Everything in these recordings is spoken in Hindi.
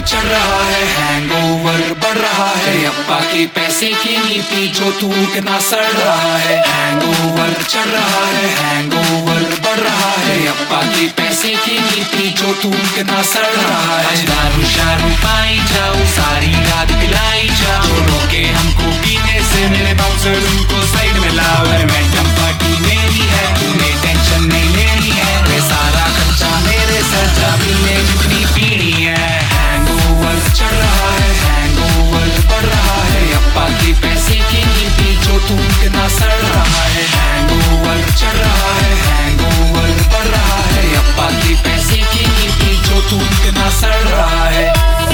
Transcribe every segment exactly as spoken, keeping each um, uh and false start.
चढ़ रहा है, हैंगओवर बढ़ रहा है। तेरे अब्बा के पैसे की नीति जो तू कितना सड़ रहा है। हैंगओवर चढ़ रहा है, हैंगओवर बढ़ रहा है। तेरे अब्बा के पैसे की नीति जो तू कितना सड़ रहा है। दारू शारू पाई जाओ, सारी रात पिलाई जाओ, छोड़ो के हमको पीने से मेरे बाउंसर उनको साइड में लाओ। मैडम पार्टी मेरी है, तूने टेंशन नहीं लेनी है, वे सारा खर्चा मेरे सर जा पीने जितनी पीनी है। हैंगओवर चढ़ रहा है, हैंगओवर बढ़ रहा है। अब्बा के पैसे की नीति जो तू कितना सड़ रहा है। हैंगओवर चढ़ रहा है, हैंगओवर बढ़ रहा है। अब्बा के पैसे की नीति जो तू कितना सड़ रहा है।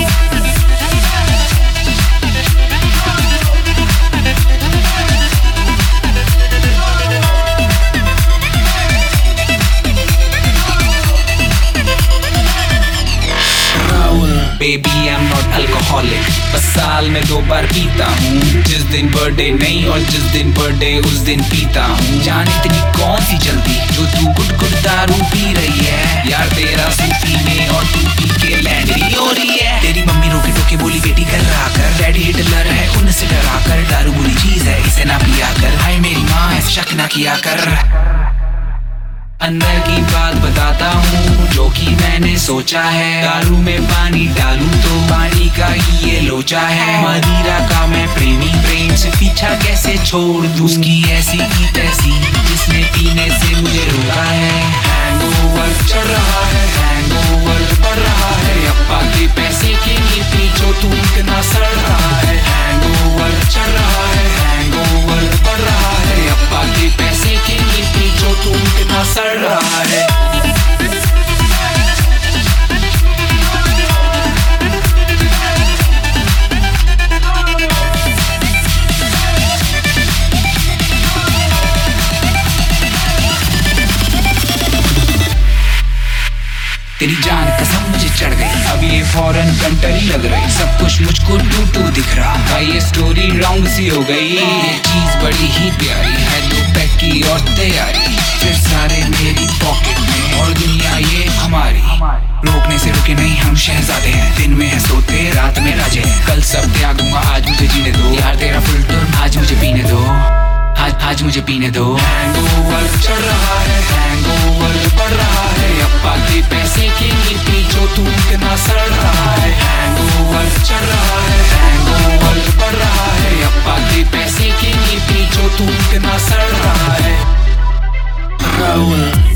Baby I'm not alcoholic, बस साल में दो बार पीता हूँ। जिस दिन बर्थडे नहीं और जिस दिन बर्थडे उस दिन पीता हूँ। जाने इतनी कौन सी जल्दी जो तू गुड गुड दारू पी रही है। यार तेरा सूफी में और तू पी के लैंडरी हो रही है। तेरी मम्मी रोके टोके बोली बेटी घर आ कर, डैडी हिटलर है उनसे डरा कर। दारू बुरी चीज है इसे ना पिया कर, हाय मेरी माँ ऐसे शक ना किया कर। अंदर की बात बताता हूँ जो कि मैंने सोचा है। दारू में पानी डालूं तो पानी का ही ये लोचा है। मदिरा का मैं प्रेमी, प्रेम से पीछा कैसे छोड़ दूं उसकी ऐसी की तैसी जिसने पीने से मुझे रोका है। हैंगओवर चढ़ रहा है, हैंगओवर बढ़ रहा है। अब्बा के पैसे की नीति जो तू कितना सड़ रहा है। हैंगओवर चढ़ रहा है, हैंगओवर बढ़ रहा है। अब्बा के पैसे की नीति जो तू कितना सड़ रहा है। तेरी जान कसम मुझे चढ़ गई, अब ये फॉरेन कंट्री लग रही। सब कुछ मुझको टू टू दिख रहा, भाई ये स्टोरी रॉन्ग सी हो गई। ये चीज बड़ी ही प्यारी है, दो पैक की और तैयारी, फिर सारे मेरी पॉकेट में और दुनिया ये हमारी। रोकने से रुके नहीं हम शहजादे हैं, दिन में है सोते रात में राजे हैं। कल सब त्याग दूंगा आज मुझे जीने दो, यार तेरा फुल टर्न आज मुझे पीने दो, आज आज मुझे पीने दो। हैंगओवर चढ़ रहा है, हैंगओवर बढ़ रहा है। अब्बा के पैसे की नीति जो तू कितना सड़ रहा है। हैंगओवर चढ़ रहा है, हैंगओवर बढ़ रहा है। अब्बा के पैसे की नीति जो तू कितना सड़ रहा है।